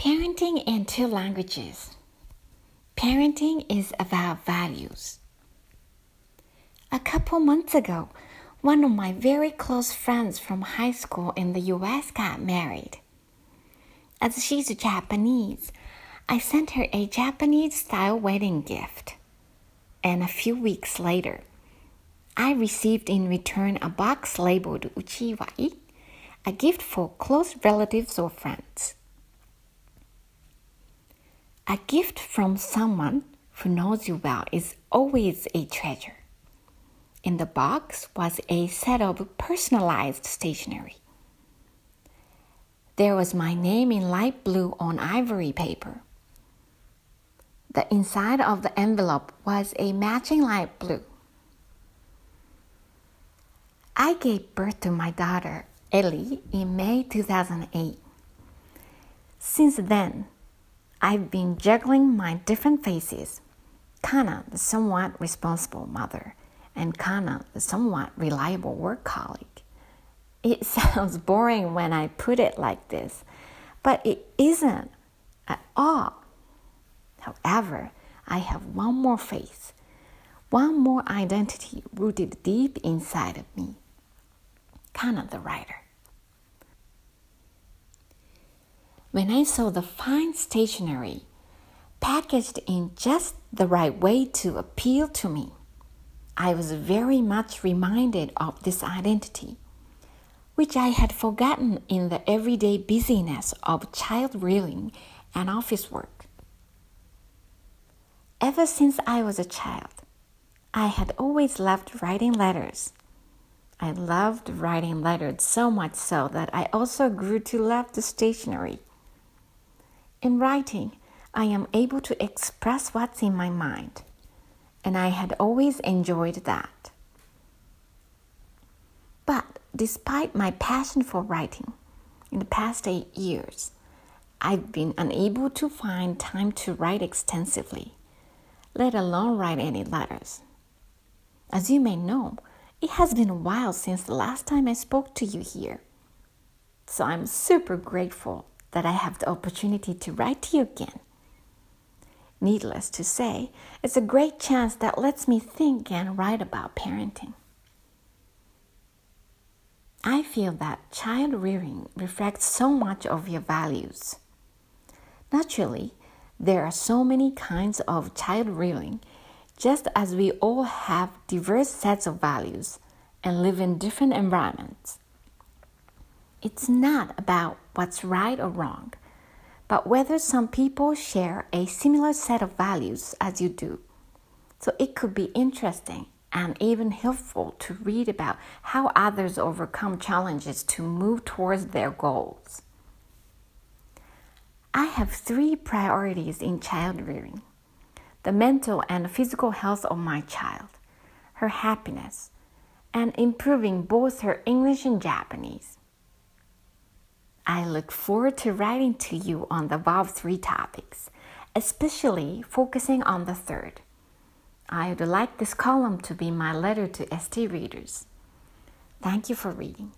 Parenting in two languages. Parenting is about values. A couple months ago, one of my very close friends from high school in the US got married. As she's Japanese, I sent her a Japanese-style wedding gift. And a few weeks later, I received in return a box labeled uchiwai, a gift for close relatives or friends. A gift from someone who knows you well is always a treasure. In the box was a set of personalized stationery. There was my name in light blue on ivory paper. The inside of the envelope was a matching light blue. I gave birth to my daughter, Ellie, in May 2008. Since then, I've been juggling my different faces. Kana, the somewhat responsible mother, and Kana, the somewhat reliable workaholic. It sounds boring when I put it like this, but it isn't at all. However, I have one more face, one more identity rooted deep inside of me. Kana, the writer. When I saw the fine stationery packaged in just the right way to appeal to me, I was very much reminded of this identity, which I had forgotten in the everyday busyness of child rearing and office work. Ever since I was a child, I had always loved writing letters. I loved writing letters so much so that I also grew to love the stationery. In writing, I am able to express what's in my mind, and I had always enjoyed that. But despite my passion for writing, in the past 8 years, I've been unable to find time to write extensively, let alone write any letters. As you may know, it has been a while since the last time I spoke to you here. So I'm super grateful that I have the opportunity to write to you again. Needless to say, it's a great chance that lets me think and write about parenting. I feel that child rearing reflects so much of your values. Naturally, there are so many kinds of child rearing, just as we all have diverse sets of values and live in different environments. It's not about what's right or wrong, but whether some people share a similar set of values as you do. So it could be interesting and even helpful to read about how others overcome challenges to move towards their goals. I have 3 priorities in child rearing: the mental and physical health of my child, her happiness, and improving both her English and Japanese. I look forward to writing to you on the above 3 topics, especially focusing on the third. I would like this column to be my letter to ST readers. Thank you for reading.